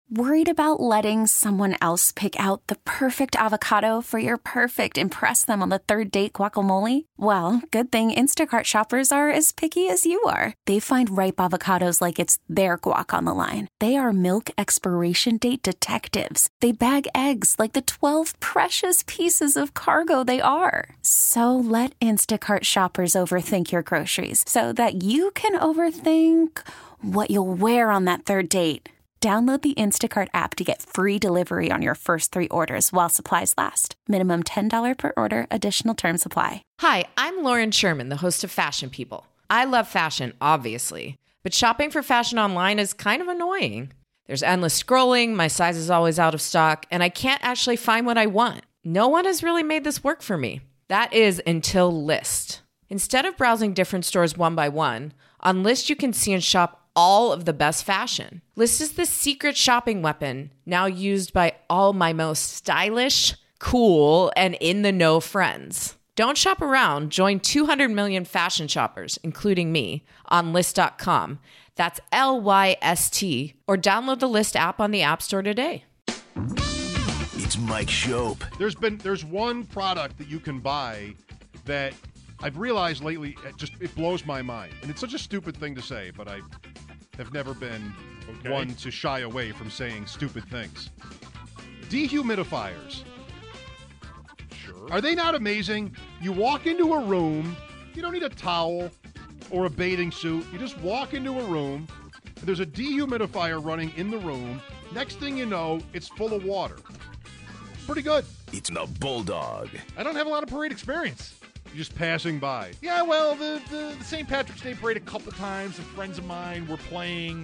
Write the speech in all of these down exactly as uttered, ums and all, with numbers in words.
Worried about letting someone else pick out the perfect avocado for your perfect impress them on the third date guacamole? Well, good thing Instacart shoppers are as picky as you are. They find ripe avocados like it's their guac on the line. They are milk expiration date detectives. They bag eggs like the twelve precious pieces of cargo they are. So let Instacart shoppers overthink your groceries so that you can overthink what you'll wear on that third date. Download the Instacart app to get free delivery on your first three orders while supplies last. Minimum ten dollars per order. Additional terms apply. Hi, I'm Lauren Sherman, the host of Fashion People. I love fashion, obviously, but shopping for fashion online is kind of annoying. There's endless scrolling, my size is always out of stock, and I can't actually find what I want. No one has really made this work for me. That is until Lyst. Instead of browsing different stores one by one, on Lyst you can see and shop all of the best fashion. Lyst is the secret shopping weapon now used by all my most stylish, cool, and in-the-know friends. Don't shop around. Join two hundred million fashion shoppers, including me, on Lyst dot com. That's L Y S T. Or download the Lyst app on the App Store today. It's Mike Shope. There's been there's one product that you can buy that I've realized lately, it just it blows my mind. And it's such a stupid thing to say, but I have never been okay. one to shy away from saying stupid things. Dehumidifiers. Sure. Are they not amazing? You walk into a room, you don't need a towel or a bathing suit. You just walk into a room, and there's a dehumidifier running in the room. Next thing you know, it's full of water. Pretty good. It's the Bulldog. I don't have a lot of parade experience. You're just passing by. Yeah, well, the, the, the Saint Patrick's Day parade a couple times. Some friends of mine were playing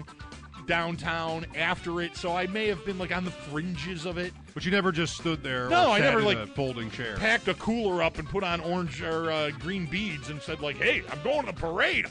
downtown after it, so I may have been like on the fringes of it. But you never just stood there. No, or I sat never in like a folding chair. Packed a cooler up and put on orange or uh, green beads and said like, "Hey, I'm going to the parade."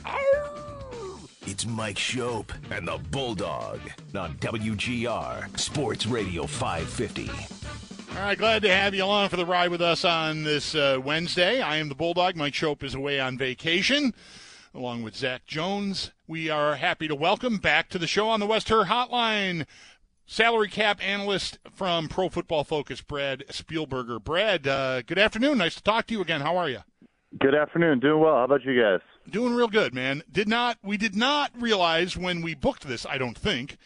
Arr! It's Mike Shope and the Bulldog on W G R Sports Radio five fifty. All right, glad to have you along for the ride with us on this uh, Wednesday. I am the Bulldog. Mike Shope is away on vacation, along with Zach Jones. We are happy to welcome back to the show on the West Her Hotline, salary cap analyst from Pro Football Focus, Brad Spielberger. Brad, uh, good afternoon. Nice to talk to you again. How are you? Good afternoon. Doing well. How about you guys? Doing real good, man. Did not we did not realize when we booked this, I don't think,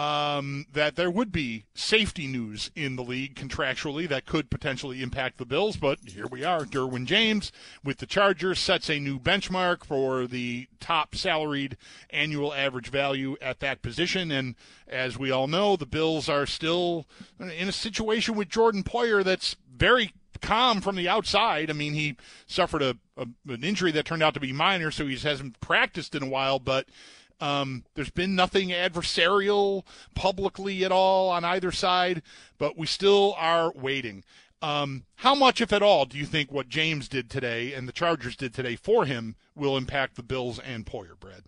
um, that there would be safety news in the league contractually that could potentially impact the Bills. But here we are. Derwin James with the Chargers sets a new benchmark for the top salaried annual average value at that position. And as we all know, the Bills are still in a situation with Jordan Poyer that's very calm from the outside. I mean, he suffered a, a an injury that turned out to be minor, so he hasn't practiced in a while, but um, there's been nothing adversarial publicly at all on either side, but we still are waiting. Um, how much, if at all, do you think what James did today and the Chargers did today for him will impact the Bills and Poyer, Brad?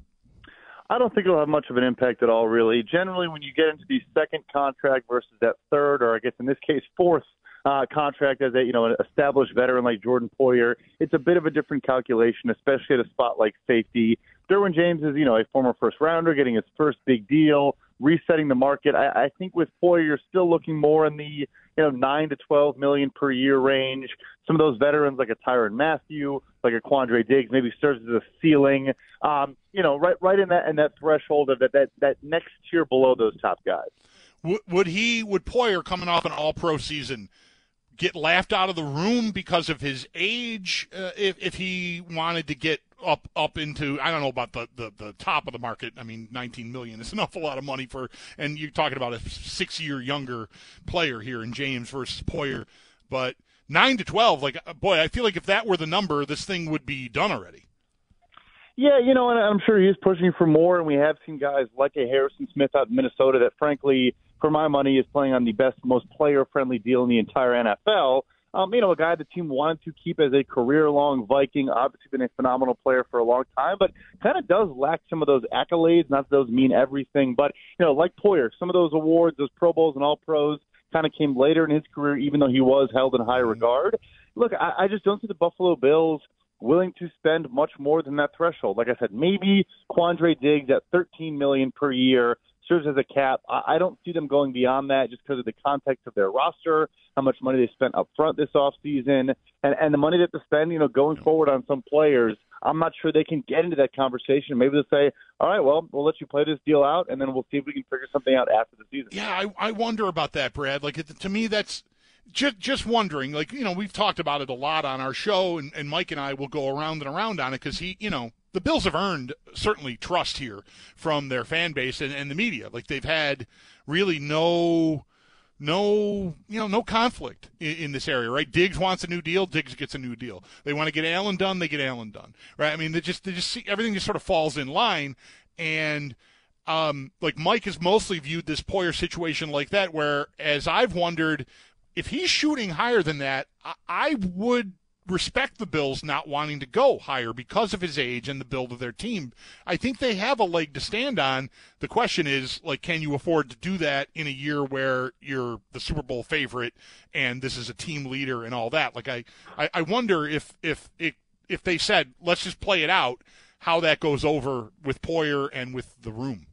I don't think it'll have much of an impact at all, really. Generally, when you get into the second contract versus that third, or I guess in this case, fourth Uh, contract as a, you know, an established veteran like Jordan Poyer, it's a bit of a different calculation, especially at a spot like safety. Derwin James is, you know, a former first rounder, getting his first big deal, resetting the market. I, I think with Poyer, you're still looking more in the, you know, nine to twelve million per year range. Some of those veterans like a Tyrann Mathieu, like a Quandre Diggs, maybe serves as a ceiling. Um, you know, right, right in that in that threshold of that that that next tier below those top guys. Would, would he, would Poyer coming off an All-Pro season get laughed out of the room because of his age uh, if, if he wanted to get up up into, I don't know about the, the, the top of the market. I mean, nineteen million dollars is an awful lot of money for, and you're talking about a six-year younger player here in James versus Poyer. But nine to twelve, like, boy, I feel like if that were the number, this thing would be done already. Yeah, you know, and I'm sure he's pushing for more, and we have seen guys like a Harrison Smith out in Minnesota that, frankly, for my money, is playing on the best, most player-friendly deal in the entire N F L. Um, you know, a guy the team wanted to keep as a career-long Viking, obviously been a phenomenal player for a long time, but kind of does lack some of those accolades. Not that those mean everything, but, you know, like Poyer, some of those awards, those Pro Bowls and All-Pros kind of came later in his career, even though he was held in high regard. Look, I, I just don't see the Buffalo Bills willing to spend much more than that threshold. Like I said, maybe Quandre Diggs at thirteen million dollars per year serves as a cap. I, I don't see them going beyond that just because of the context of their roster, how much money they spent up front this offseason, and, and the money that they spend, you know, going forward on some players. I'm not sure they can get into that conversation. Maybe they'll say, all right, well, we'll let you play this deal out, and then we'll see if we can figure something out after the season. Yeah, I, I wonder about that, Brad. Like, it, to me, that's just just wondering. Like, you know, we've talked about it a lot on our show, and, and Mike and I will go around and around on it because he, you know, the Bills have earned certainly trust here from their fan base and, and the media. Like, they've had really no – No, you know, no conflict in, in this area, right? Diggs wants a new deal. Diggs gets a new deal. They want to get Allen done. They get Allen done, right? I mean, they just, they just see everything just sort of falls in line. And um, like Mike has mostly viewed this Poyer situation like that, where as I've wondered if he's shooting higher than that, I, I would respect the Bills not wanting to go higher because of his age and the build of their team. I think they have a leg to stand on. The question is, like, can you afford to do that in a year where you're the Super Bowl favorite and this is a team leader and all that? Like, I, I, I wonder if, if, if, if they said, let's just play it out, how that goes over with Poyer and with the room.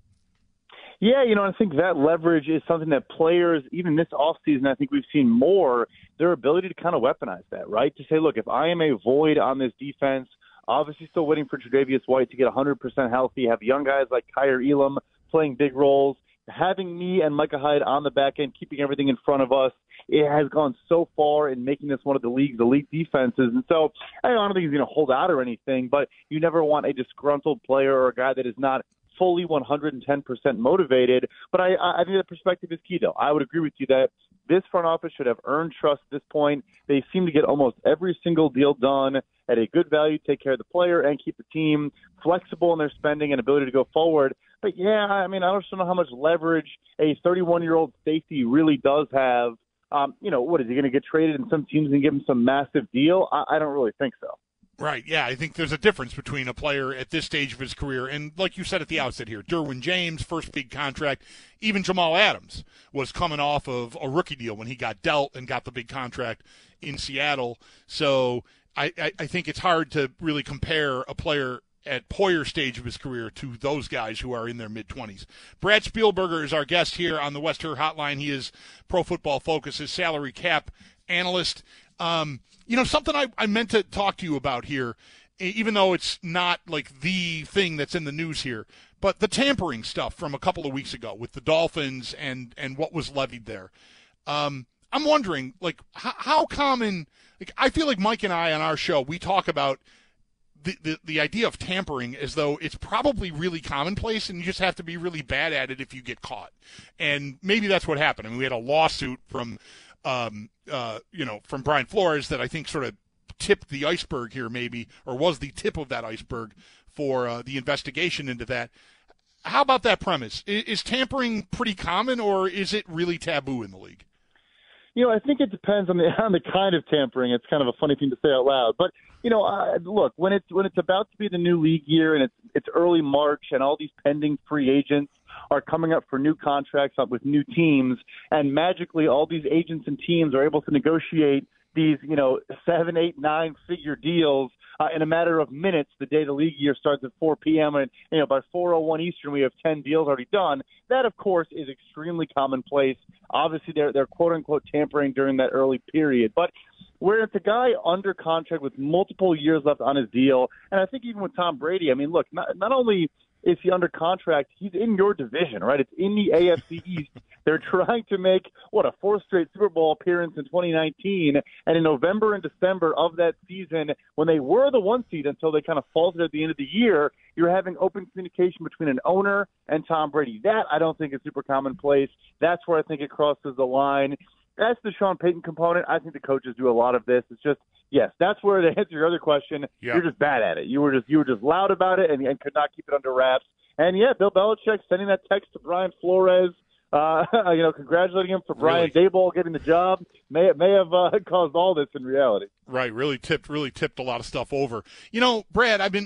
Yeah, you know, I think that leverage is something that players, even this offseason, I think we've seen more, their ability to kind of weaponize that, right? To say, look, if I am a void on this defense, obviously still waiting for Tre'Davious White to get one hundred percent healthy, have young guys like Kyer Elam playing big roles, having me and Micah Hyde on the back end, keeping everything in front of us, it has gone so far in making this one of the league's elite defenses. And so I don't think he's going to hold out or anything, but you never want a disgruntled player or a guy that is not fully one hundred ten percent motivated. But I, I think that perspective is key, though. I would agree with you that this front office should have earned trust at this point. They seem to get almost every single deal done at a good value, take care of the player, and keep the team flexible in their spending and ability to go forward. But, yeah, I mean, I don't know how much leverage a thirty-one-year-old safety really does have. Um, you know, what, is he going to get traded and some teams can give him some massive deal? I, I don't really think so. Right, yeah, I think there's a difference between a player at this stage of his career and, like you said at the outset here, Derwin James, first big contract. Even Jamal Adams was coming off of a rookie deal when he got dealt and got the big contract in Seattle. So I, I, I think it's hard to really compare a player at Poyer's stage of his career to those guys who are in their mid-twenties. Brad Spielberger is our guest here on the West Her Hotline. He is Pro Football Focus's salary cap analyst. Um, you know, something I, I meant to talk to you about here, even though it's not like the thing that's in the news here, but the tampering stuff from a couple of weeks ago with the Dolphins and, and what was levied there. Um, I'm wondering, like, how, how common, like, I feel like Mike and I on our show, we talk about the, the, the idea of tampering as though it's probably really commonplace and you just have to be really bad at it if you get caught. And maybe that's what happened. I mean, we had a lawsuit from Um, uh, you know, from Brian Flores that I think sort of tipped the iceberg here maybe, or was the tip of that iceberg for uh, the investigation into that. How about that premise? Is, is tampering pretty common, or is it really taboo in the league? You know, I think it depends on the on the kind of tampering. It's kind of a funny thing to say out loud, but you know, uh, look, when it's when it's about to be the new league year and it's it's early March and all these pending free agents are coming up for new contracts up with new teams, and magically all these agents and teams are able to negotiate these, you know, seven, eight, nine figure deals uh, in a matter of minutes. The day the league year starts at four p.m. and, you know, by four oh one Eastern, we have ten deals already done. That, of course, is extremely commonplace. Obviously, they're, they're quote unquote tampering during that early period. But where it's a guy under contract with multiple years left on his deal, and I think even with Tom Brady, I mean, look, not, not only is he under contract, he's in your division, right? It's in the A F C East. They're trying to make, what, a fourth straight Super Bowl appearance in twenty nineteen. And in November and December of that season, when they were the one seed until they kind of faltered at the end of the year, you're having open communication between an owner and Tom Brady. That I don't think is super commonplace. That's where I think it crosses the line. That's the Sean Payton component. I think the coaches do a lot of this. It's just, yes, that's where, to answer your other question, yeah. You're just bad at it. You were just you were just loud about it and, and could not keep it under wraps. And, yeah, Bill Belichick sending that text to Brian Flores, uh, you know, congratulating him for Brian really? Daboll getting the job, may may have uh, caused all this in reality. Right, really tipped, really tipped a lot of stuff over. You know, Brad, I've been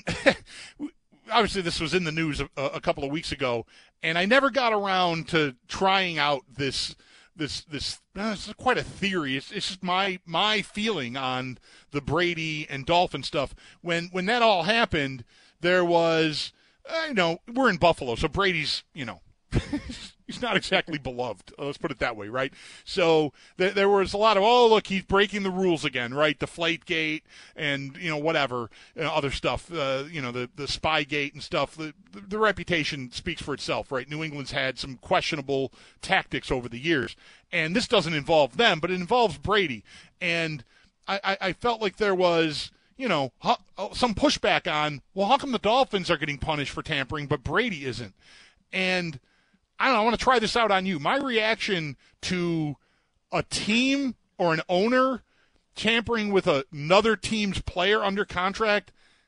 – obviously this was in the news a, a couple of weeks ago, and I never got around to trying out this – This this uh, this is quite a theory. It's, it's just my my feeling on the Brady and Dolphin stuff. When when that all happened, there was uh, you know we're in Buffalo, so Brady's you know he's not exactly beloved. Let's put it that way, right? So th- there was a lot of, oh, look, he's breaking the rules again, right? Deflategate and, you know, whatever, you know, other stuff, uh, you know, the, the Spygate and stuff. The, the, the reputation speaks for itself, right? New England's had some questionable tactics over the years, and this doesn't involve them, but it involves Brady. And I, I, I felt like there was, you know, some pushback on, well, how come the Dolphins are getting punished for tampering, but Brady isn't? And I don't know, I want to try this out on you. My reaction to a team or an owner tampering with a, another team's player under contract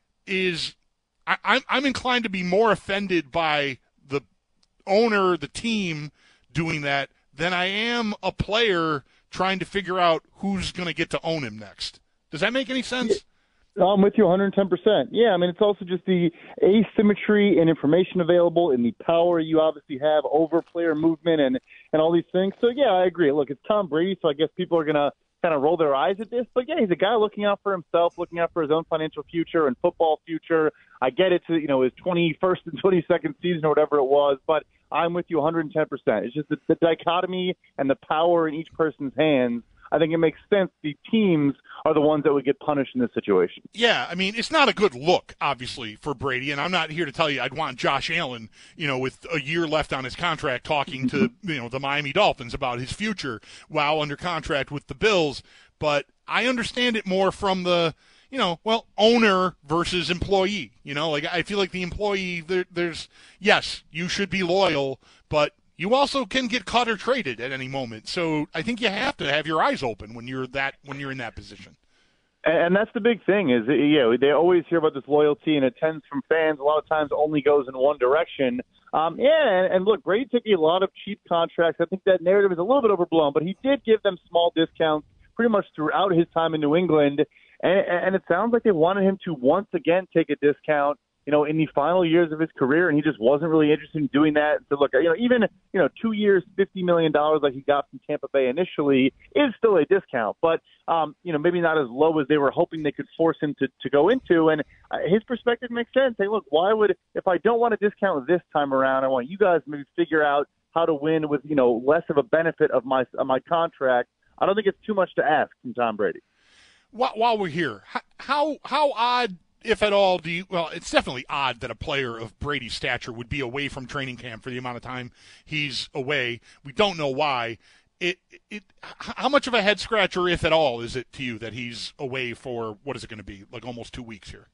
is I, I'm, I'm inclined to be more offended by the owner, the team doing that than I am a player trying to figure out who's going to get to own him next. Does that make any sense? Yeah. I'm with you one hundred ten percent. Yeah, I mean, it's also just the asymmetry and information available and the power you obviously have over player movement and, and all these things. So, yeah, I agree. Look, it's Tom Brady, so I guess people are going to kind of roll their eyes at this. But, yeah, he's a guy looking out for himself, looking out for his own financial future and football future. I get it to, you know, his twenty-first and twenty-second season or whatever it was, but I'm with you one hundred ten percent. It's just the, the dichotomy and the power in each person's hands. I think it makes sense the teams are the ones that would get punished in this situation. Yeah, I mean, it's not a good look, obviously, for Brady, and I'm not here to tell you I'd want Josh Allen, you know, with a year left on his contract talking to, you know, the Miami Dolphins about his future while under contract with the Bills, but I understand it more from the, you know, well, owner versus employee, you know, like I feel like the employee, there, there's, yes, you should be loyal, but you also can get cut or traded at any moment. So I think you have to have your eyes open when you're that when you're in that position. And that's the big thing is, you know, they always hear about this loyalty, and it tends from fans a lot of times only goes in one direction. Um, yeah, and, and look, Brady took a lot of cheap contracts. I think that narrative is a little bit overblown, but he did give them small discounts pretty much throughout his time in New England. And, and it sounds like they wanted him to once again take a discount, you know, in the final years of his career, and he just wasn't really interested in doing that. So, look, you know, even, you know, two years, fifty million dollars like he got from Tampa Bay initially is still a discount, but, um, you know, maybe not as low as they were hoping they could force him to, to go into. And uh, his perspective makes sense. Hey, look, why would, if I don't want a discount this time around, I want you guys to maybe figure out how to win with, you know, less of a benefit of my, of my contract. I don't think it's too much to ask from Tom Brady. While we're here, how, how odd, if at all, do you, well, it's definitely odd that a player of Brady's stature would be away from training camp for the amount of time he's away. We don't know why. It, it, how much of a head scratcher, if at all, is it to you that he's away for, what is it going to be, like almost two weeks here?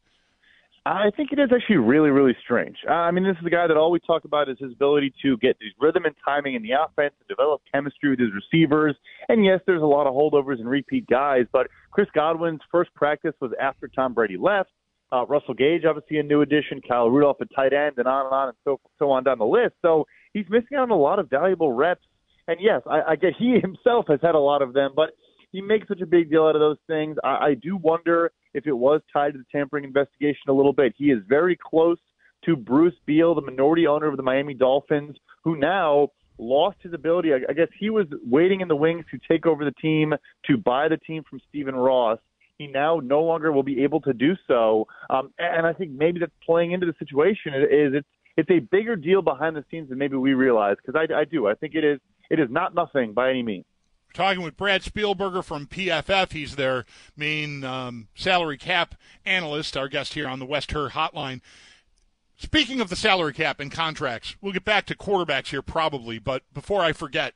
I think it is actually really, really strange. Uh, I mean, this is a guy that all we talk about is his ability to get these rhythm and timing in the offense, to develop chemistry with his receivers. And yes, there's a lot of holdovers and repeat guys, but Chris Godwin's first practice was after Tom Brady left. Uh, Russell Gage, obviously a new addition, Kyle Rudolph at tight end, and on and on and so, so on down the list. So he's missing out on a lot of valuable reps. And yes, I, I get he himself has had a lot of them, but he makes such a big deal out of those things. I, I do wonder if it was tied to the tampering investigation a little bit. He is very close to Bruce Beal, the minority owner of the Miami Dolphins, who now lost his ability. I, I guess he was waiting in the wings to take over the team, to buy the team from Stephen Ross. He now no longer will be able to do so. Um, and I think maybe that's playing into the situation. It is it's it's a bigger deal behind the scenes than maybe we realize, because I, I do. I think it is it is not nothing by any means. Talking with Brad Spielberger from P F F. He's their main um, salary cap analyst, our guest here on the West Her Hotline. Speaking of the salary cap and contracts, we'll get back to quarterbacks here probably, but before I forget,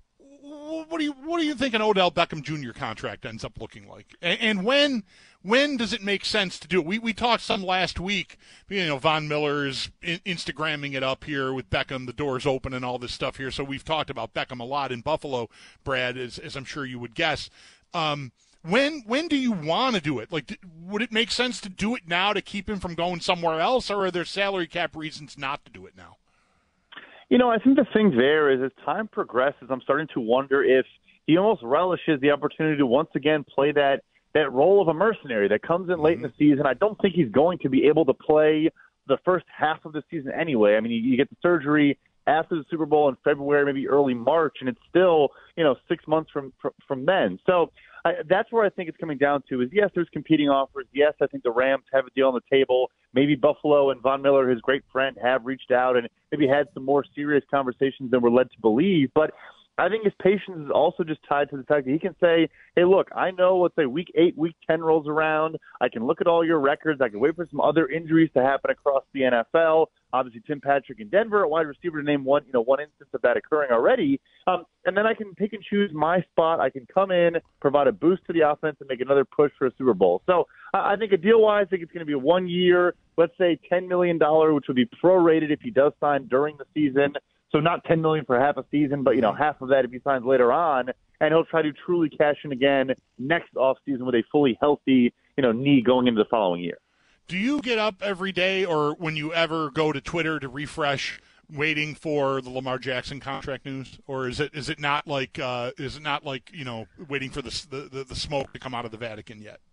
what do you what do you think an Odell Beckham Junior contract ends up looking like? And, and when when does it make sense to do it? We we talked some last week. You know, Von Miller's in, Instagramming it up here with Beckham, the doors open and all this stuff here. So we've talked about Beckham a lot in Buffalo, Brad, as, as I'm sure you would guess. Um, when when do you want to do it? Like, would it make sense to do it now to keep him from going somewhere else, or are there salary cap reasons not to do it now? You know, I think the thing there is as time progresses, I'm starting to wonder if he almost relishes the opportunity to once again play that that role of a mercenary that comes in late mm-hmm. in the season. I don't think he's going to be able to play the first half of the season anyway. I mean, you, you get the surgery after the Super Bowl in February, maybe early March, and it's still, you know, six months from from, from then. So I, that's where I think it's coming down to is, yes, there's competing offers. Yes, I think the Rams have a deal on the table. Maybe Buffalo and Von Miller, his great friend, have reached out and maybe had some more serious conversations than we're led to believe. But I think his patience is also just tied to the fact that he can say, hey, look, I know, let's say week eight, week ten rolls around. I can look at all your records. I can wait for some other injuries to happen across the N F L. Obviously, Tim Patrick in Denver at wide receiver, to name one, you know, one instance of that occurring already. Um, and then I can pick and choose my spot. I can come in, provide a boost to the offense, and make another push for a Super Bowl. So uh, I think a deal-wise, I think it's going to be a one-year, let's say ten million dollars, which would be prorated if he does sign during the season. So not ten million dollars for half a season, but, you know, half of that if he signs later on. And he'll try to truly cash in again next offseason with a fully healthy, you know, knee going into the following year. Do you get up every day or when you ever go to Twitter to refresh waiting for the Lamar Jackson contract news? Or is it is it not like uh, is it not like, you know, waiting for the, the, the smoke to come out of the Vatican yet?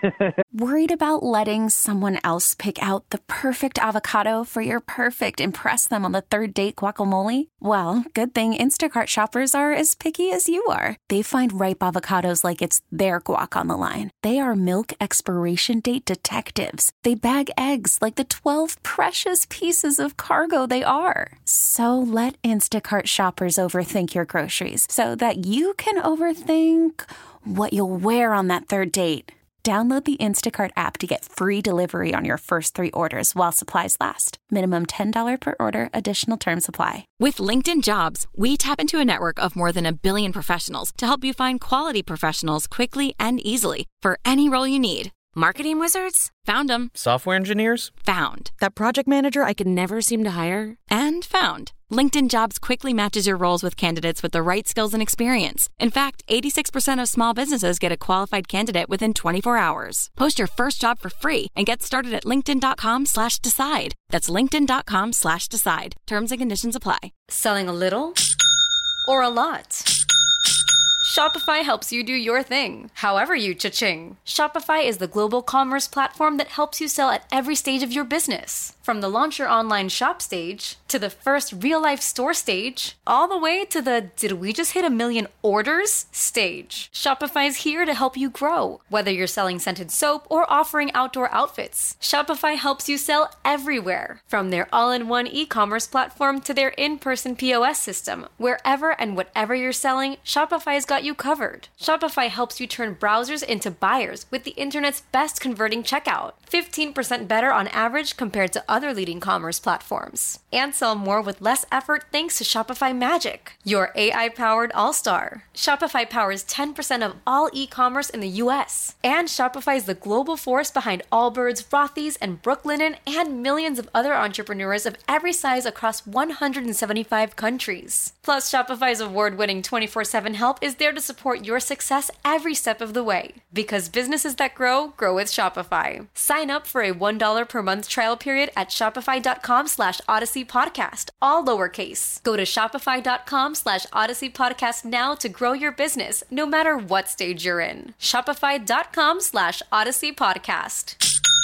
Worried about letting someone else pick out the perfect avocado for your perfect impress them on the third date guacamole? Well, good thing Instacart shoppers are as picky as you are. They find ripe avocados like it's their guac on the line. They are milk expiration date detectives. They bag eggs like the twelve precious pieces of cargo they are. So let Instacart shoppers overthink your groceries so that you can overthink what you'll wear on that third date. Download the Instacart app to get free delivery on your first three orders while supplies last. Minimum ten dollars per order. Additional terms apply. With LinkedIn Jobs, we tap into a network of more than a billion professionals to help you find quality professionals quickly and easily for any role you need. Marketing wizards? Found them. Software engineers? Found. That project manager I could never seem to hire? And found. LinkedIn Jobs quickly matches your roles with candidates with the right skills and experience. In fact, eighty-six percent of small businesses get a qualified candidate within twenty-four hours. Post your first job for free and get started at linkedin.com slash decide. That's linkedin.com slash decide. Terms and conditions apply. Selling a little or a lot? Shopify helps you do your thing, however you cha-ching. Shopify is the global commerce platform that helps you sell at every stage of your business. From the launch your online shop stage, to the first real-life store stage, all the way to the did we just hit a million orders stage. Shopify's here to help you grow. Whether you're selling scented soap or offering outdoor outfits, Shopify helps you sell everywhere. From their all-in-one e-commerce platform to their in-person P O S system, wherever and whatever you're selling, Shopify's got you covered. Shopify helps you turn browsers into buyers with the internet's best converting checkout. fifteen percent better on average compared to other leading commerce platforms. And sell more with less effort thanks to Shopify Magic, your A I-powered all-star. Shopify powers ten percent of all e-commerce in the U S. And Shopify is the global force behind Allbirds, Rothy's, and Brooklinen, and millions of other entrepreneurs of every size across one hundred seventy-five countries. Plus, Shopify's award-winning twenty-four seven help is there to support your success every step of the way. Because businesses that grow, grow with Shopify. Sign up for a one dollar per month trial period at shopify.com slash Odyssey Podcast, all lowercase. Go to shopify.com slash Odyssey Podcast now to grow your business, no matter what stage you're in. Shopify.com slash Odyssey Podcast.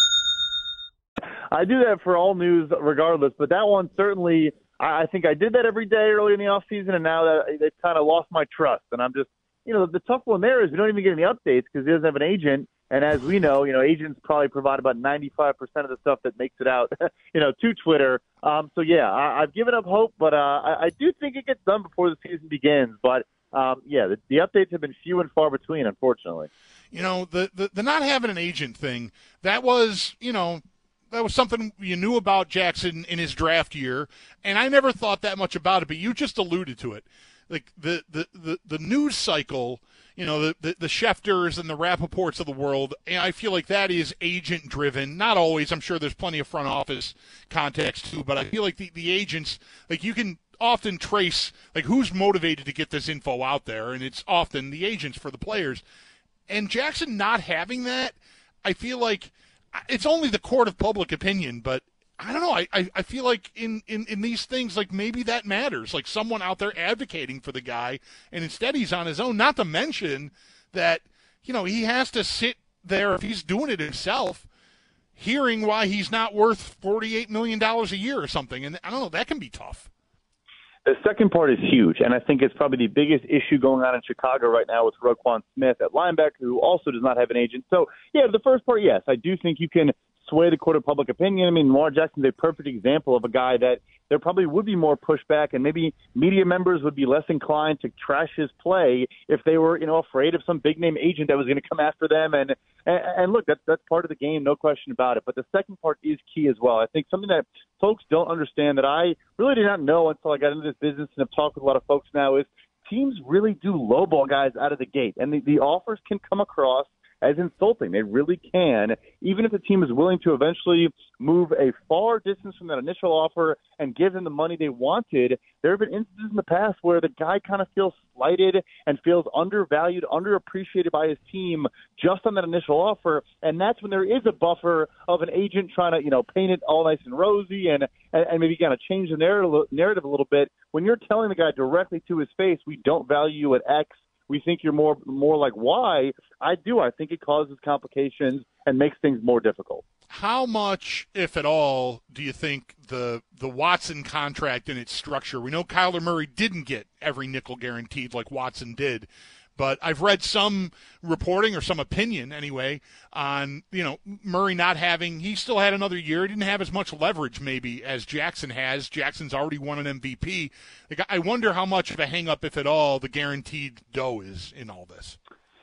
I do that for all news regardless, but that one certainly, I think I did that every day early in the offseason, and now that they've kind of lost my trust. And I'm just, you know, the tough one there is we don't even get any updates because he doesn't have an agent. And as we know, you know, agents probably provide about ninety-five percent of the stuff that makes it out, you know, to Twitter. Um, so, yeah, I, I've given up hope, but uh, I, I do think it gets done before the season begins. But, um, yeah, the, the updates have been few and far between, unfortunately. You know, the, the, the not having an agent thing, that was, you know, that was something you knew about Jackson in his draft year, and I never thought that much about it, but you just alluded to it. Like the, the, the, the news cycle, you know, the, the, the Schefters and the Rappaports of the world, and I feel like that is agent-driven. Not always. I'm sure there's plenty of front office context, too, but I feel like the, the agents, like you can often trace, like, who's motivated to get this info out there, and it's often the agents for the players. And Jackson not having that, I feel like it's only the court of public opinion, but I don't know. I, I, I feel like in, in, in these things, like maybe that matters. Like someone out there advocating for the guy, and instead he's on his own. Not to mention that, you know, he has to sit there, if he's doing it himself, hearing why he's not worth forty-eight million dollars a year or something. And I don't know, that can be tough. The second part is huge, and I think it's probably the biggest issue going on in Chicago right now with Roquan Smith at linebacker, who also does not have an agent. So, yeah, the first part, yes, I do think you can sway the court of public opinion. I mean, Lamar Jackson's a perfect example of a guy that there probably would be more pushback, and maybe media members would be less inclined to trash his play if they were, you know, afraid of some big-name agent that was going to come after them. And, and, and look, that's, that's part of the game, no question about it. But the second part is key as well. I think something that folks don't understand that I really did not know until I got into this business and have talked with a lot of folks now is teams really do lowball guys out of the gate. And the, the offers can come across as insulting. They really can, even if the team is willing to eventually move a far distance from that initial offer and give them the money they wanted. There have been instances in the past where the guy kind of feels slighted and feels undervalued, underappreciated by his team just on that initial offer, and that's when there is a buffer of an agent trying to, you know, paint it all nice and rosy and, and, and maybe kind of change the narrative, narrative a little bit. When you're telling the guy directly to his face, we don't value you at X, we think you're more more like why, I do. I think it causes complications and makes things more difficult. How much, if at all, do you think the the Watson contract and its structure? We know Kyler Murray didn't get every nickel guaranteed like Watson did, but I've read some reporting or some opinion anyway on, you know, Murray not having, he still had another year. He didn't have as much leverage maybe as Jackson has. Jackson's already won an M V P. Like, I wonder how much of a hang-up, if at all, the guaranteed dough is in all this.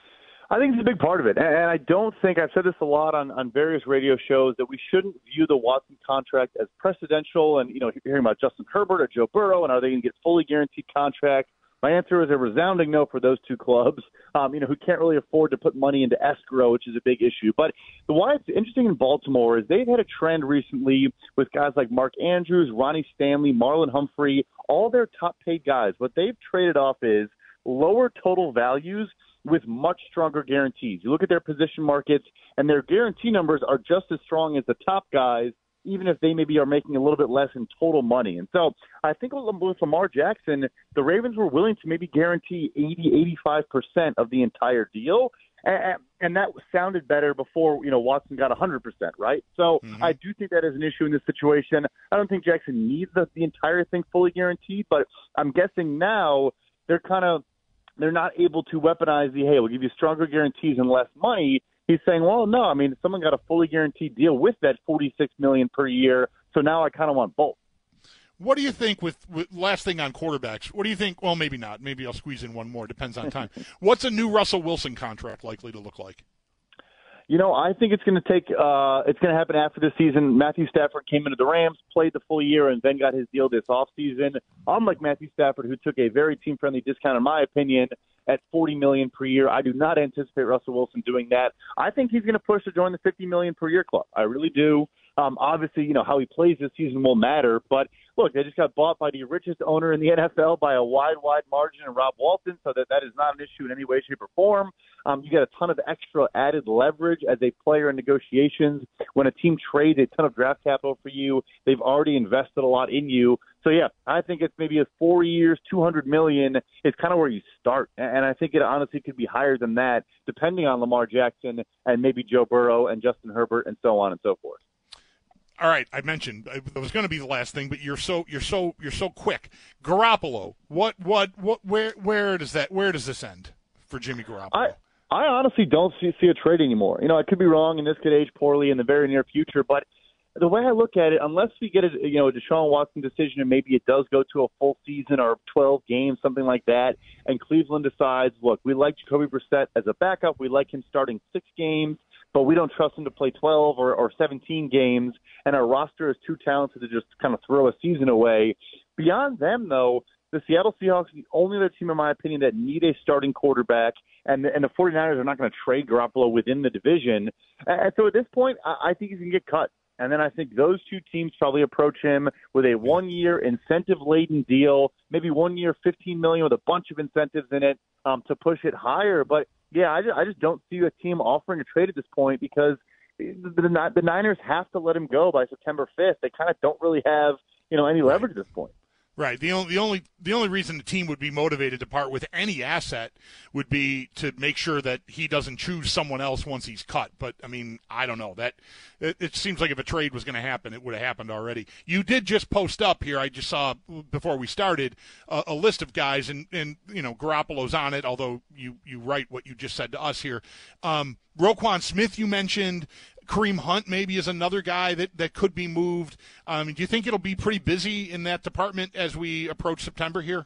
I think it's a big part of it. And I don't think, I've said this a lot on, on various radio shows, that we shouldn't view the Watson contract as precedential and, you know, hearing about Justin Herbert or Joe Burrow and are they going to get fully guaranteed contract. My answer is a resounding no for those two clubs, um, you know, who can't really afford to put money into escrow, which is a big issue. But the why it's interesting in Baltimore is they've had a trend recently with guys like Mark Andrews, Ronnie Stanley, Marlon Humphrey, all their top-paid guys. What they've traded off is lower total values with much stronger guarantees. You look at their position markets, and their guarantee numbers are just as strong as the top guys, even if they maybe are making a little bit less in total money. And so I think with Lamar Jackson, the Ravens were willing to maybe guarantee eighty, eighty-five percent of the entire deal. And, and that sounded better before, you know, Watson got one hundred percent, right? So mm-hmm. I do think that is an issue in this situation. I don't think Jackson needs the, the entire thing fully guaranteed, but I'm guessing now they're kind of, they're not able to weaponize the, hey, we'll give you stronger guarantees and less money. He's saying, well, no, I mean, someone got a fully guaranteed deal with that forty-six million dollars per year, so now I kind of want both. What do you think with, with last thing on quarterbacks? What do you think? Well, maybe not. Maybe I'll squeeze in one more. Depends on time. What's a new Russell Wilson contract likely to look like? You know, I think it's going to take uh, – it's going to happen after the season. Matthew Stafford came into the Rams, played the full year, and then got his deal this offseason. Unlike Matthew Stafford, who took a very team-friendly discount, in my opinion, at forty million dollars per year, I do not anticipate Russell Wilson doing that. I think he's going to push to join the fifty million dollars per year club. I really do. Um, obviously, you know, how he plays this season will matter. But, look, they just got bought by the richest owner in the N F L by a wide, wide margin in Rob Walton, so that, that is not an issue in any way, shape, or form. Um, you get a ton of extra added leverage as a player in negotiations. When a team trades a ton of draft capital for you, they've already invested a lot in you. So, yeah, I think it's maybe a four years, two hundred million dollars is kind of where you start. And I think it honestly could be higher than that, depending on Lamar Jackson and maybe Joe Burrow and Justin Herbert and so on and so forth. All right, I mentioned it was going to be the last thing, but you're so you're so you're so quick. Garoppolo, what what what where where does that where does this end for Jimmy Garoppolo? I I honestly don't see, see a trade anymore. You know, I could be wrong, and this could age poorly in the very near future. But the way I look at it, unless we get a you know a Deshaun Watson decision, and maybe it does go to a full season or twelve games, something like that, and Cleveland decides, look, we like Jacoby Brissett as a backup, we like him starting six games. But we don't trust him to play twelve or, or seventeen games, and our roster is too talented to just kind of throw a season away. Beyond them, though, the Seattle Seahawks are the only other team, in my opinion, that need a starting quarterback, and, and the 49ers are not going to trade Garoppolo within the division. And so at this point, I, I think he's going to get cut. And then I think those two teams probably approach him with a one-year incentive-laden deal, maybe one year, fifteen million dollars with a bunch of incentives in it um, to push it higher. But yeah, I just, I just don't see a team offering a trade at this point because the, the, the Niners have to let him go by September fifth. They kind of don't really have, you know, any leverage at this point. Right. The only the only the only reason the team would be motivated to part with any asset would be to make sure that he doesn't choose someone else once he's cut. But I mean, I don't know. That it, it seems like if a trade was going to happen, it would have happened already. You did just post up here. I just saw before we started uh, a list of guys, and, and you know Garoppolo's on it. Although you you write what you just said to us here. Um, Roquan Smith, you mentioned. Kareem Hunt maybe is another guy that, that could be moved. Um, do you think it'll be pretty busy in that department as we approach September here?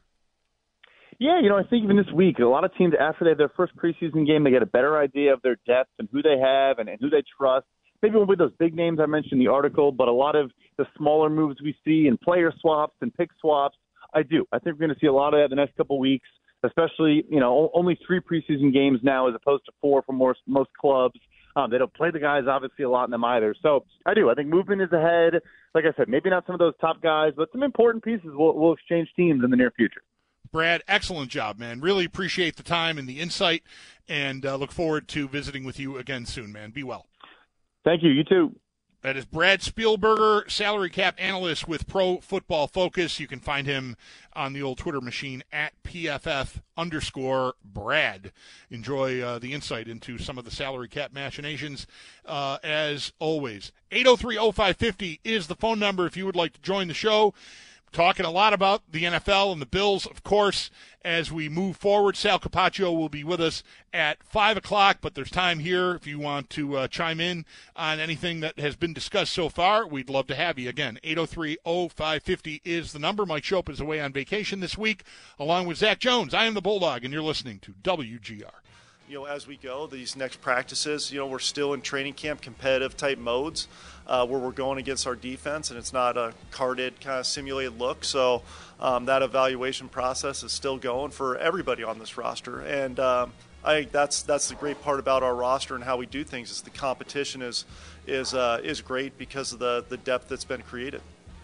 Yeah, you know, I think even this week, a lot of teams, after they have their first preseason game, they get a better idea of their depth and who they have and, and who they trust. Maybe won't be those big names I mentioned in the article, but a lot of the smaller moves we see in player swaps and pick swaps, I do. I think we're going to see a lot of that the next couple of weeks, especially, you know, only three preseason games now as opposed to four for most, most clubs. Um, they don't play the guys, obviously, a lot in them either. So I do. I think movement is ahead. Like I said, maybe not some of those top guys, but some important pieces will will exchange teams in the near future. Brad, excellent job, man. Really appreciate the time and the insight, and uh, look forward to visiting with you again soon, man. Be well. Thank you. You too. That is Brad Spielberger, salary cap analyst with Pro Football Focus. You can find him on the old Twitter machine at P F F underscore Brad. Enjoy uh, the insight into some of the salary cap machinations. Uh, as always, eight oh three oh five five oh is the phone number if you would like to join the show. Talking a lot about the N F L and the Bills, of course, as we move forward. Sal Capaccio will be with us at five o'clock, but there's time here if you want to uh, chime in on anything that has been discussed so far. We'd love to have you. Again, eight oh three oh five five oh is the number. Mike Shope is away on vacation this week, along with Zach Jones. I am the Bulldog, and you're listening to W G R. You know, as we go, these next practices, you know, we're still in training camp competitive type modes uh, where we're going against our defense, and it's not a carded kind of simulated look. So um, that evaluation process is still going for everybody on this roster. And um, I think that's that's the great part about our roster and how we do things is the competition is is uh, is great because of the, the depth that's been created.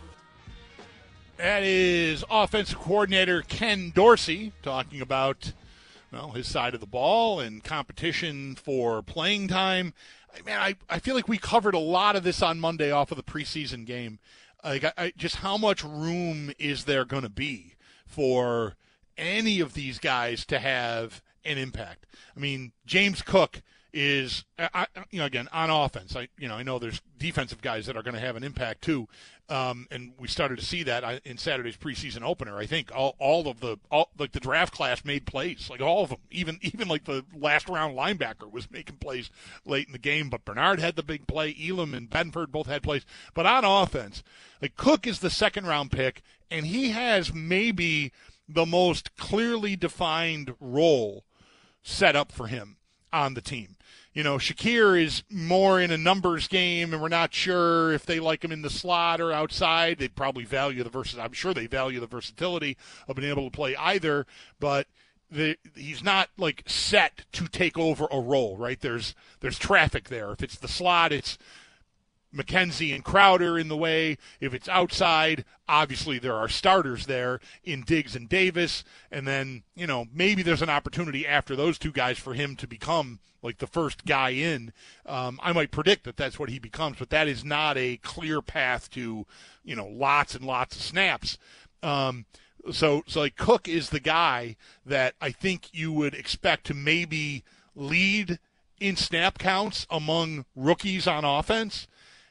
That is offensive coordinator Ken Dorsey talking about well, his side of the ball and competition for playing time. Man, I, I feel like we covered a lot of this on Monday off of the preseason game. Like, I, I, just how much room is there going to be for any of these guys to have an impact? I mean, James Cook is, I, you know, again, on offense. I, you know, I know there's defensive guys that are going to have an impact too, um, and we started to see that in Saturday's preseason opener. I think all, all of the, all, like the draft class made plays, like all of them. Even even like the last round linebacker was making plays late in the game. But Bernard had the big play. Elam and Benford both had plays. But on offense, like Cook is the second round pick, and he has maybe the most clearly defined role set up for him on the team. You know, Shakir is more in a numbers game, and we're not sure if they like him in the slot or outside. They probably value the vers- I'm sure they value the versatility of being able to play either, but the, he's not like set to take over a role, right? There's there's traffic there. If it's the slot, it's McKenzie and Crowder in the way. If it's outside, obviously there are starters there in Diggs and Davis. And then, you know, maybe there's an opportunity after those two guys for him to become like the first guy in. Um, I might predict that that's what he becomes, but that is not a clear path to, you know, lots and lots of snaps. Um, so, so like Cook is the guy that I think you would expect to maybe lead in snap counts among rookies on offense.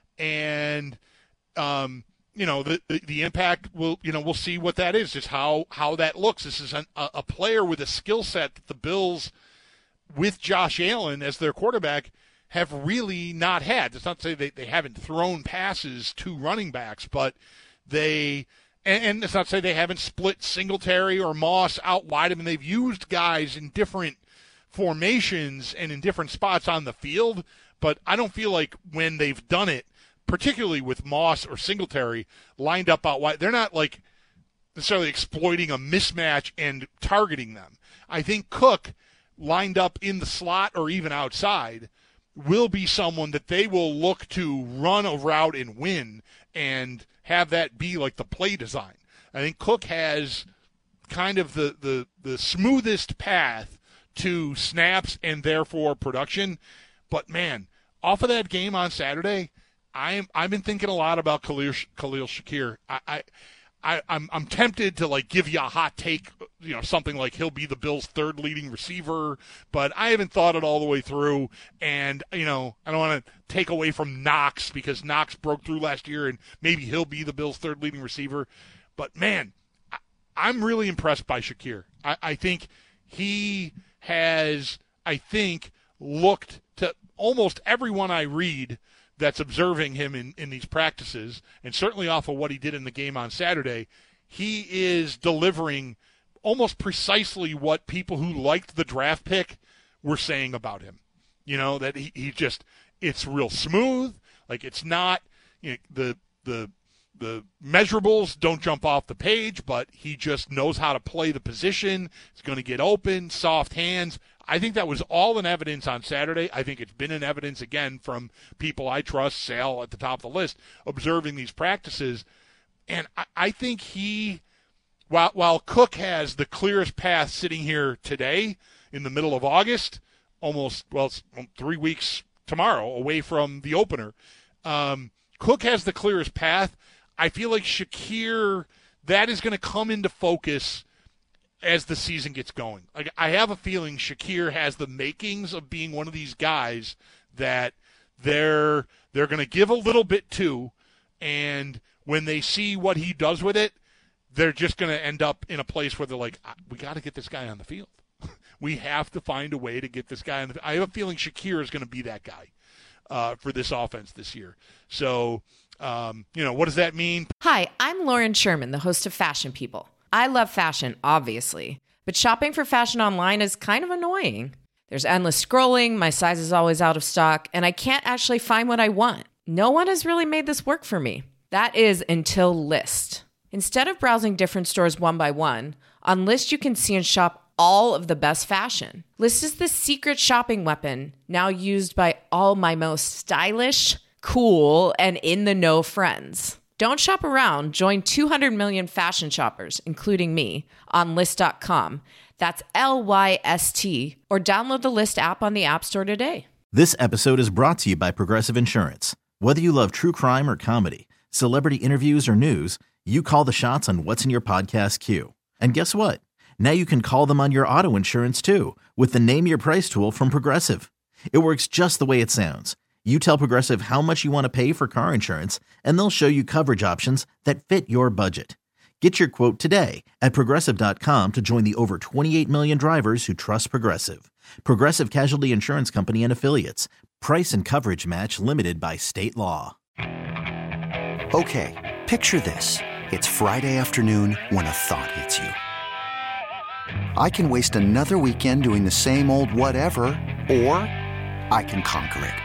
And, um, you know, the, the the impact, will you know, we'll see what that is, just how, how that looks. This is an, a, a player with a skill set that the Bills, with Josh Allen as their quarterback, have really not had. It's not to say they, they haven't thrown passes to running backs, but they – and it's not to say they haven't split Singletary or Moss out wide. I mean, they've used guys in different formations and in different spots on the field, but I don't feel like when they've done it, particularly with Moss or Singletary lined up out wide, they're not like necessarily exploiting a mismatch and targeting them. I think Cook, lined up in the slot or even outside, will be someone that they will look to run a route and win and have that be like the play design. I think Cook has kind of the, the, the smoothest path to snaps and therefore production. But, man, off of that game on Saturday, I'm, I've been thinking a lot about Khalil, Khalil Shakir. I, I I, I'm I'm tempted to like give you a hot take, you know, something like he'll be the Bills' third leading receiver, but I haven't thought it all the way through. And you know, I don't want to take away from Knox because Knox broke through last year, and maybe he'll be the Bills' third leading receiver. But man, I, I'm really impressed by Shakir. I, I think he has, I think, looked to almost everyone I read that's observing him in, in these practices, and certainly off of what he did in the game on Saturday, he is delivering almost precisely what people who liked the draft pick were saying about him. You know, that he, he just, it's real smooth. Like, it's not, you know, the the the measurables don't jump off the page, but he just knows how to play the position. He's going to get open, soft hands. I think that was all in evidence on Saturday. I think it's been in evidence again from people I trust, Sal at the top of the list, observing these practices. And I, I think he, while, while Cook has the clearest path sitting here today in the middle of August, almost, well, it's three weeks tomorrow away from the opener, um, Cook has the clearest path. I feel like Shakir, that is going to come into focus as the season gets going. Like, I have a feeling Shakir has the makings of being one of these guys that they're they're going to give a little bit to, and when they see what he does with it, they're just going to end up in a place where they're like, we got to get this guy on the field. We have to find a way to get this guy on the field. I have a feeling Shakir is going to be that guy uh, for this offense this year. So, um, you know, what does that mean? Hi, I'm Lauren Sherman, the host of Fashion People. I love fashion, obviously, but shopping for fashion online is kind of annoying. There's endless scrolling, my size is always out of stock, and I can't actually find what I want. No one has really made this work for me. That is until Lyst. Instead of browsing different stores one by one, on Lyst you can see and shop all of the best fashion. Lyst is the secret shopping weapon now used by all my most stylish, cool, and in-the-know friends. Don't shop around. Join two hundred million fashion shoppers, including me, on Lyst dot com. That's L Y S T. Or download the Lyst app on the App Store today. This episode is brought to you by Progressive Insurance. Whether you love true crime or comedy, celebrity interviews or news, you call the shots on what's in your podcast queue. And guess what? Now you can call them on your auto insurance too with the Name Your Price tool from Progressive. It works just the way it sounds. You tell Progressive how much you want to pay for car insurance, and they'll show you coverage options that fit your budget. Get your quote today at Progressive dot com to join the over twenty-eight million drivers who trust Progressive. Progressive Casualty Insurance Company and Affiliates. Price and coverage match limited by state law. Okay, picture this. It's Friday afternoon when a thought hits you. I can waste another weekend doing the same old whatever, or I can conquer it.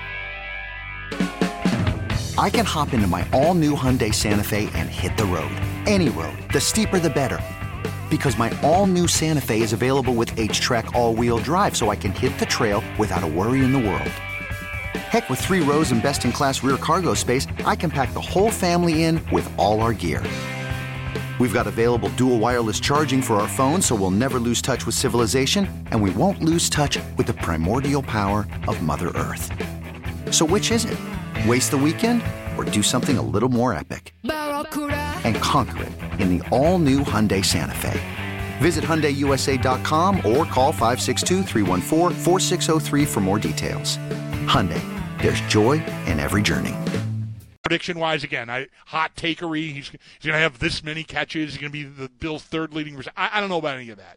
I can hop into my all-new Hyundai Santa Fe and hit the road. Any road. The steeper, the better. Because my all-new Santa Fe is available with H-Track all-wheel drive, so I can hit the trail without a worry in the world. Heck, with three rows and best-in-class rear cargo space, I can pack the whole family in with all our gear. We've got available dual wireless charging for our phones, so we'll never lose touch with civilization, and we won't lose touch with the primordial power of Mother Earth. So which is it? Waste the weekend or do something a little more epic? And conquer it in the all-new Hyundai Santa Fe. Visit Hyundai U S A dot com or call five six two, three one four, four six zero three for more details. Hyundai, there's joy in every journey. Prediction-wise, again, I, hot takery. He's, he's going to have this many catches. He's going to be the Bills' third leading receiver. I, I don't know about any of that.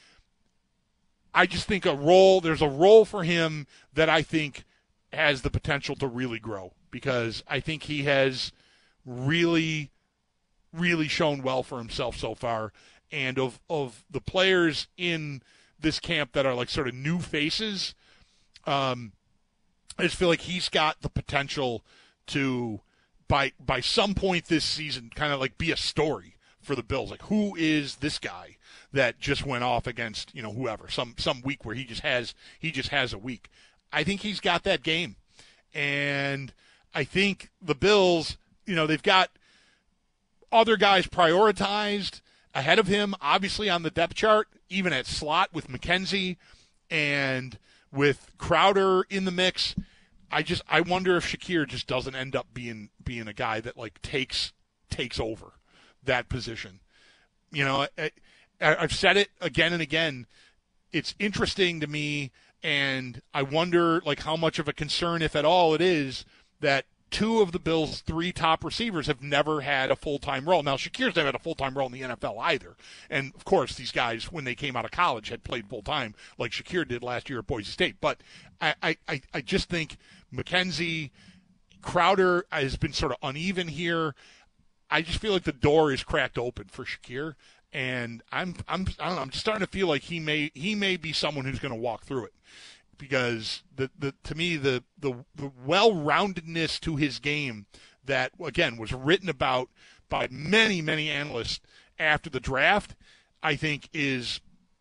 I just think a role, there's a role for him that I think has the potential to really grow, because I think he has really, really shown well for himself so far. And of, of the players in this camp that are like sort of new faces, um, I just feel like he's got the potential to, by by some point this season, kind of like be a story for the Bills. Like, who is this guy that just went off against, you know, whoever, some some week where he just has he just has a week. I think he's got that game. And I think the Bills, you know, they've got other guys prioritized ahead of him, obviously on the depth chart, even at slot with McKenzie and with Crowder in the mix. I just I wonder if Shakir just doesn't end up being being a guy that like takes takes over that position. You know, I, I, I've said it again and again. It's interesting to me, and I wonder like how much of a concern, if at all, it is that two of the Bills' three top receivers have never had a full-time role. Now, Shakir's never had a full-time role in the N F L either. And, of course, these guys, when they came out of college, had played full-time like Shakir did last year at Boise State. But I, I, I just think McKenzie, Crowder has been sort of uneven here. I just feel like the door is cracked open for Shakir. And I'm, I'm, I don't know, I'm just starting to feel like he may, he may be someone who's going to walk through it. Because the, the to me the, the the well-roundedness to his game that again was written about by many many analysts after the draft, I think is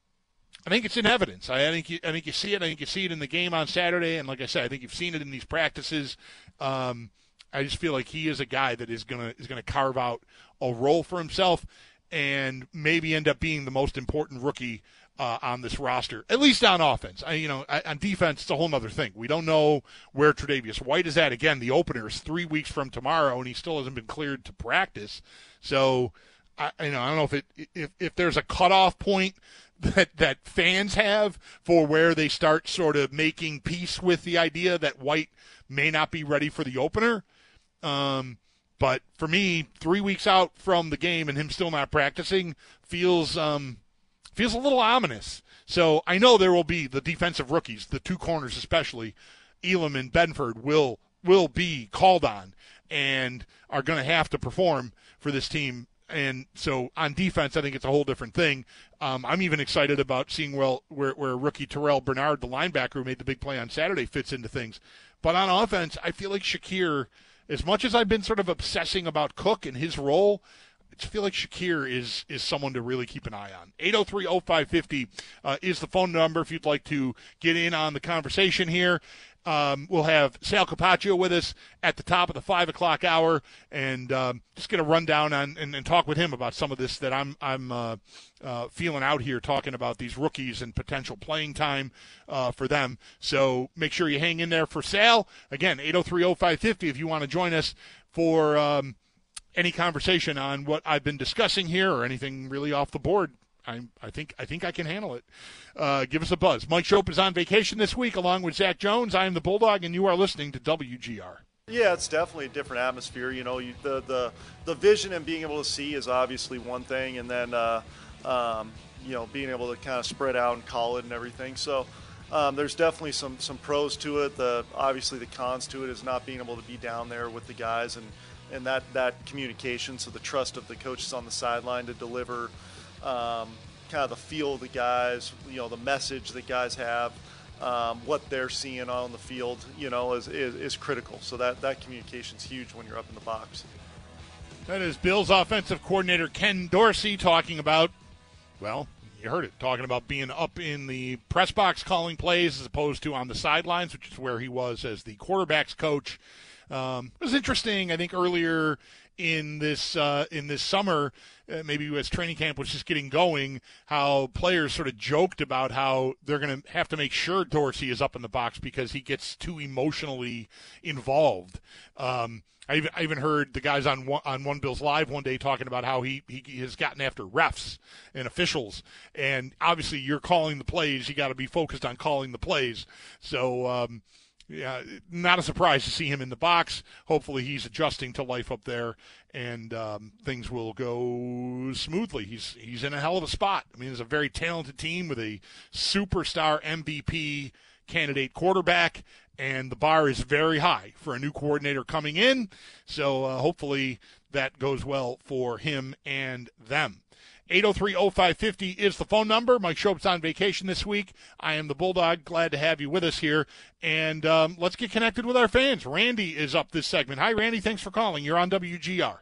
I think it's in evidence. I think you, I think you see it. I think you see it in the game on Saturday, and like I said, I think you've seen it in these practices. Um, I just feel like he is a guy that is gonna is gonna carve out a role for himself and maybe end up being the most important rookie Uh, on this roster, at least on offense. I, you know, on defense, it's a whole other thing. We don't know where Tre'Davious White is at. Again, the opener is three weeks from tomorrow, and he still hasn't been cleared to practice. So, I, you know, I don't know if it if if there's a cutoff point that that fans have for where they start sort of making peace with the idea that White may not be ready for the opener. Um, but for me, three weeks out from the game and him still not practicing feels um. Feels a little ominous. So I know there will be the defensive rookies, the two corners especially, Elam and Benford will will be called on and are going to have to perform for this team. And so on defense, I think it's a whole different thing. Um, I'm even excited about seeing well where, where rookie Terrell Bernard, the linebacker who made the big play on Saturday, fits into things. But on offense, I feel like Shakir, as much as I've been sort of obsessing about Cook and his role, I feel like Shakir is is someone to really keep an eye on. eight oh three oh five five oh uh, is the phone number if you'd like to get in on the conversation here. Um, we'll have Sal Capaccio with us at the top of the five o'clock hour, and um, just get a rundown on and, and talk with him about some of this that I'm I'm uh, uh, feeling out here, talking about these rookies and potential playing time uh, for them. So make sure you hang in there for Sal. Again, eight oh three oh five five oh if you want to join us for um, any conversation on what I've been discussing here or anything really off the board. I, I think I think I can handle it. Uh, give us a buzz. Mike Schopp is on vacation this week along with Zach Jones. I am the Bulldog, and you are listening to W G R. Yeah, it's definitely a different atmosphere. You know, you, the, the the vision and being able to see is obviously one thing, and then uh, um, you know, being able to kind of spread out and call it and everything. So um, there's definitely some some pros to it. The obviously the cons to it is not being able to be down there with the guys and. And that, that communication, so the trust of the coaches on the sideline to deliver um, kind of the feel of the guys, you know, the message that guys have, um, what they're seeing on the field, you know, is, is, is critical. So that, that communication is huge when you're up in the box. That is Bills offensive coordinator Ken Dorsey talking about, well, you heard it, talking about being up in the press box calling plays as opposed to on the sidelines, which is where he was as the quarterback's coach. Um, it was interesting, I think, earlier in this uh, in this summer, uh, maybe as training camp was just getting going, how players sort of joked about how they're going to have to make sure Dorsey is up in the box because he gets too emotionally involved. Um, I even, I even heard the guys on one, on One Bills Live one day talking about how he, he has gotten after refs and officials. And obviously you're calling the plays. You got to be focused on calling the plays. So, um, yeah, not a surprise to see him in the box. Hopefully he's adjusting to life up there, and um, things will go smoothly. He's he's in a hell of a spot. I mean, it's a very talented team with a superstar M V P candidate quarterback, and the bar is very high for a new coordinator coming in. So uh, hopefully that goes well for him and them. eight oh three oh five five oh is the phone number. Mike Schopp's on vacation this week. I am the Bulldog. Glad to have you with us here. And um, let's get connected with our fans. Randy is up this segment. Hi, Randy. Thanks for calling. You're on W G R.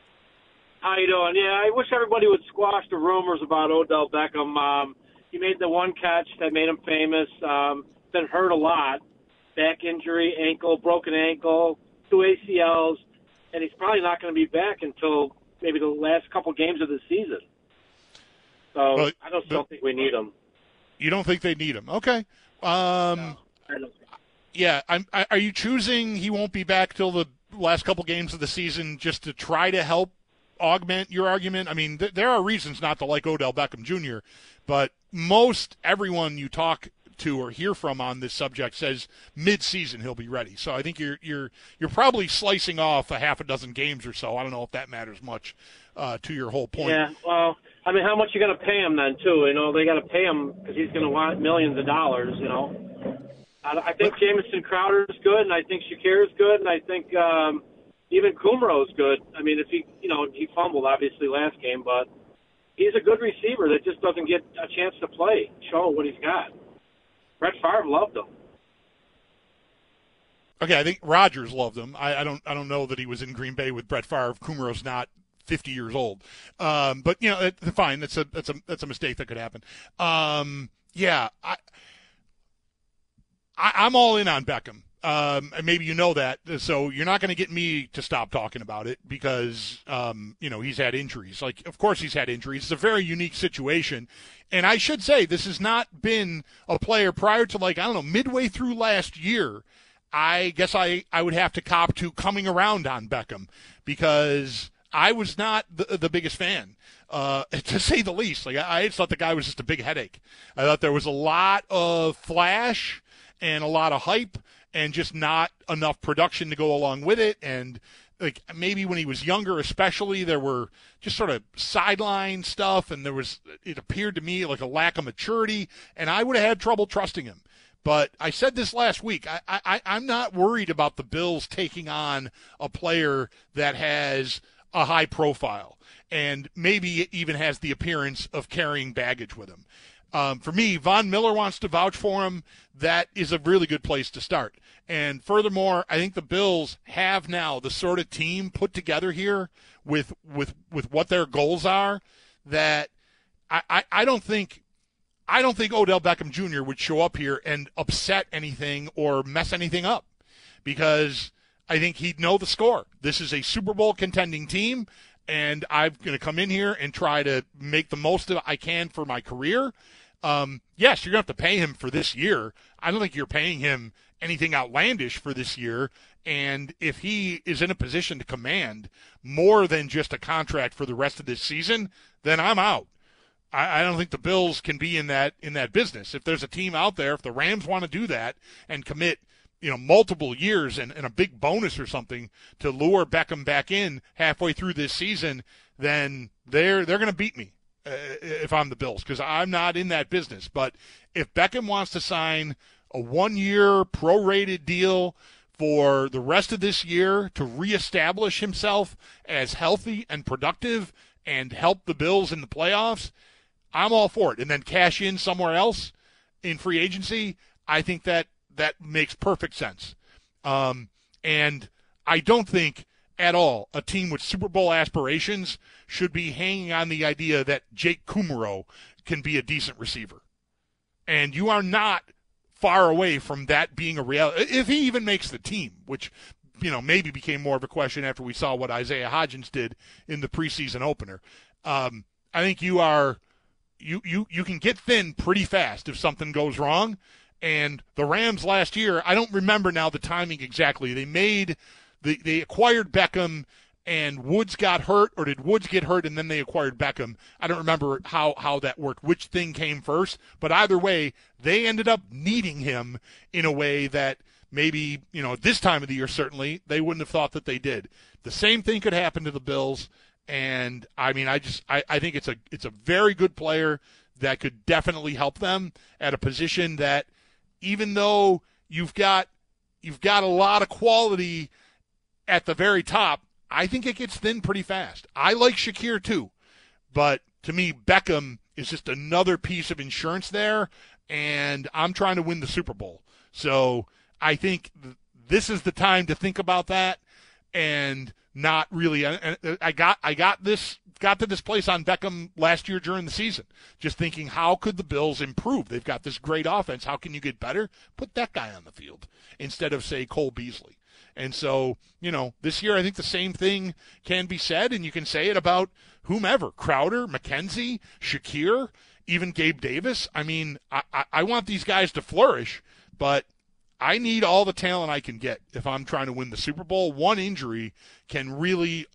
How you doing? Yeah, I wish everybody would squash the rumors about Odell Beckham. Um, he made the one catch that made him famous. Um, been hurt a lot. Back injury, ankle, broken ankle, two A C Ls, and he's probably not going to be back until maybe the last couple games of the season. So well, I don't, don't think we need him. You don't think they need him? Okay. Um, no, I don't. Yeah. I'm, I, are you choosing he won't be back till the last couple games of the season just to try to help augment your argument. I mean, th- there are reasons not to like Odell Beckham Junior, but most everyone you talk to or hear from on this subject says mid-season he'll be ready. So I think you're you're you're probably slicing off a half a dozen games or so. I don't know if that matters much uh, to your whole point. Yeah, well, I mean, how much you going to pay him then, too? You know, they got to pay him because he's going to want millions of dollars, you know. I, I think Jamison Crowder is good, and I think Shakir is good, and I think um, even Kumaro is good. I mean, if he, you know, he fumbled, obviously, last game, but he's a good receiver that just doesn't get a chance to play, show what he's got. Brett Favre loved him. Okay, I think Rodgers loved him. I, I don't I don't know that he was in Green Bay with Brett Favre. Kumero's not fifty years old. Um, but, you know, it, fine. That's a, that's, a, that's a mistake that could happen. Um, yeah, I, I, I'm all in on Beckham. Um, and maybe you know that, so you're not going to get me to stop talking about it because, um, you know, he's had injuries. Like, of course he's had injuries. It's a very unique situation. And I should say, this has not been a player prior to, like, I don't know, midway through last year. I guess I, I would have to cop to coming around on Beckham because I was not the, the biggest fan, uh, to say the least. Like, I, I thought the guy was just a big headache. I thought there was a lot of flash and a lot of hype, and just not enough production to go along with it. And like maybe when he was younger, especially, there were just sort of sideline stuff, and there was, it appeared to me like a lack of maturity, and I would have had trouble trusting him. But I said this last week, I, I, I'm not worried about the Bills taking on a player that has a high profile and maybe even has the appearance of carrying baggage with him. Um, for me, Von Miller wants to vouch for him. That is a really good place to start. And furthermore, I think the Bills have now the sort of team put together here with with, with what their goals are that I, I, I don't think I don't think Odell Beckham Junior would show up here and upset anything or mess anything up because I think he'd know the score. This is a Super Bowl contending team, and I'm going to come in here and try to make the most of it I can for my career. Um, yes, you're going to have to pay him for this year. I don't think you're paying him anything outlandish for this year. And if he is in a position to command more than just a contract for the rest of this season, then I'm out. I, I don't think the Bills can be in that in that business. If there's a team out there, if the Rams want to do that and commit, you know, multiple years and, and a big bonus or something to lure Beckham back in halfway through this season, then they're they're going to beat me. Uh, if I'm the Bills, because I'm not in that business. But if Beckham wants to sign a one-year prorated deal for the rest of this year to reestablish himself as healthy and productive and help the Bills in the playoffs, I'm all for it. And then cash in somewhere else in free agency, I think that that makes perfect sense. Um, and I don't think at all a team with Super Bowl aspirations should be hanging on the idea that Jake Kumaro can be a decent receiver. And you are not far away from that being a reality. If he even makes the team, which, you know, maybe became more of a question after we saw what Isaiah Hodgins did in the preseason opener. Um, I think you are, you, you, you can get thin pretty fast if something goes wrong. And the Rams last year, I don't remember now the timing exactly. They made They, they acquired Beckham and Woods got hurt, or did Woods get hurt and then they acquired Beckham? I don't remember how, how that worked, which thing came first. But either way, they ended up needing him in a way that maybe, you know, at this time of the year certainly, they wouldn't have thought that they did. The same thing could happen to the Bills. And, I mean, I just I, I think it's a it's a very good player that could definitely help them at a position that even though you've got you've got a lot of quality at the very top, I think it gets thin pretty fast. I like Shakir too, but to me, Beckham is just another piece of insurance there, and I'm trying to win the Super Bowl. So I think th- this is the time to think about that and not really. I, I got I got this got to this place on Beckham last year during the season, just thinking, how could the Bills improve? They've got this great offense. How can you get better? Put that guy on the field instead of, say, Cole Beasley. And so, you know, this year I think the same thing can be said, and you can say it about whomever, Crowder, McKenzie, Shakir, even Gabe Davis. I mean, I, I, I want these guys to flourish, but I need all the talent I can get if I'm trying to win the Super Bowl. One injury can really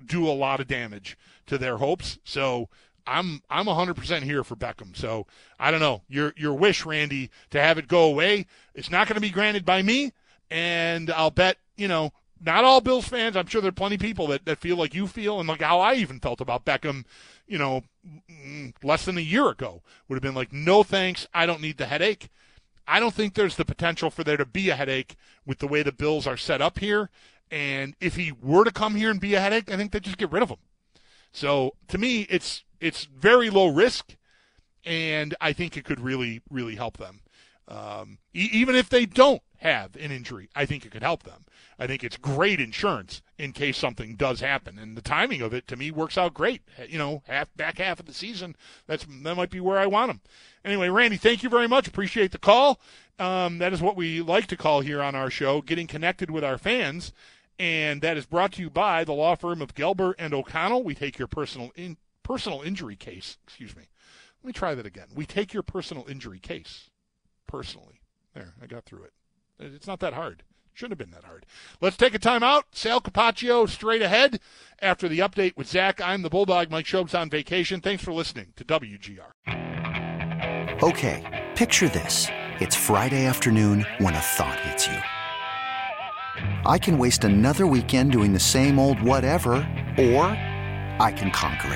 do a lot of damage to their hopes. So I'm I'm one hundred percent here for Beckham. So I don't know. Your your wish, Randy, to have it go away, it's not going to be granted by me. And I'll bet, you know, not all Bills fans, I'm sure there are plenty of people that, that feel like you feel and like how I even felt about Beckham, you know, less than a year ago. Would have been like, no thanks, I don't need the headache. I don't think there's the potential for there to be a headache with the way the Bills are set up here. And if he were to come here and be a headache, I think they'd just get rid of him. So to me, it's it's very low risk, and I think it could really, really help them. Um, e- even if they don't have an injury, I think it could help them. I think it's great insurance in case something does happen, and the timing of it to me works out great. You know, half back half of the season, that's that might be where I want them. Anyway, Randy, thank you very much. Appreciate the call. Um, that is what we like to call here on our show, getting connected with our fans, and that is brought to you by the law firm of Gelber and O'Connell. We take your personal in, personal injury case. Excuse me. Let me try that again. We take your personal injury case personally. There, I got through it. It's not that hard. Shouldn't have been that hard. Let's take a time out. Sal Capaccio straight ahead after the update with Zach. I'm the Bulldog. Mike Shope's on vacation. Thanks for listening to W G R. Okay, picture this. It's Friday afternoon when a thought hits you. I can waste another weekend doing the same old whatever, or I can conquer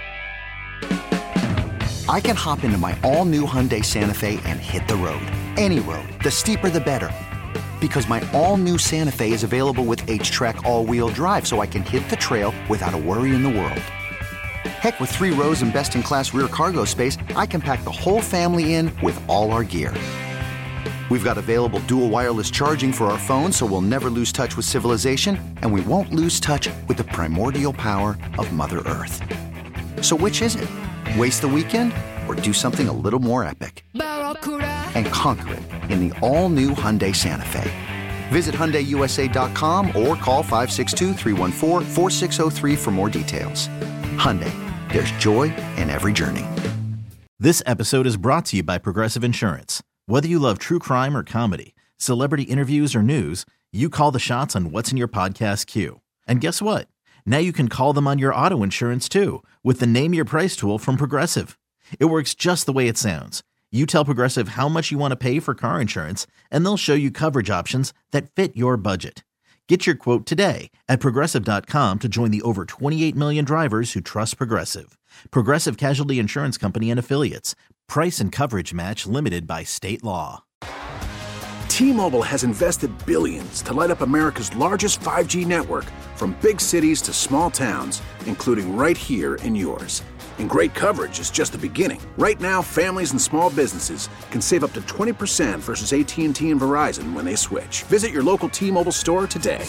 it. I can hop into my all-new Hyundai Santa Fe and hit the road. Any road. The steeper, the better. Because my all-new Santa Fe is available with H-Track all-wheel drive, so I can hit the trail without a worry in the world. Heck, with three rows and best-in-class rear cargo space, I can pack the whole family in with all our gear. We've got available dual wireless charging for our phones, so we'll never lose touch with civilization, and we won't lose touch with the primordial power of Mother Earth. So which is it? Waste the weekend or do something a little more epic? And conquer it in the all-new Hyundai Santa Fe. Visit Hyundai U S A dot com or call five six two, three one four, four six zero three for more details. Hyundai, there's joy in every journey. This episode is brought to you by Progressive Insurance. Whether you love true crime or comedy, celebrity interviews or news, you call the shots on what's in your podcast queue. And guess what? Now you can call them on your auto insurance too with the Name Your Price tool from Progressive. It works just the way it sounds. You tell Progressive how much you want to pay for car insurance, and they'll show you coverage options that fit your budget. Get your quote today at Progressive dot com to join the over twenty-eight million drivers who trust Progressive. Progressive Casualty Insurance Company and Affiliates. Price and coverage match limited by state law. T-Mobile has invested billions to light up America's largest five G network, from big cities to small towns, including right here in yours. And great coverage is just the beginning. Right now, families and small businesses can save up to twenty percent versus A T and T and Verizon when they switch. Visit your local T-Mobile store today.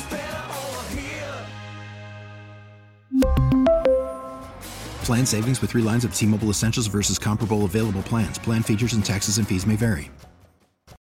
Plan savings with three lines of T-Mobile Essentials versus comparable available plans. Plan features and taxes and fees may vary.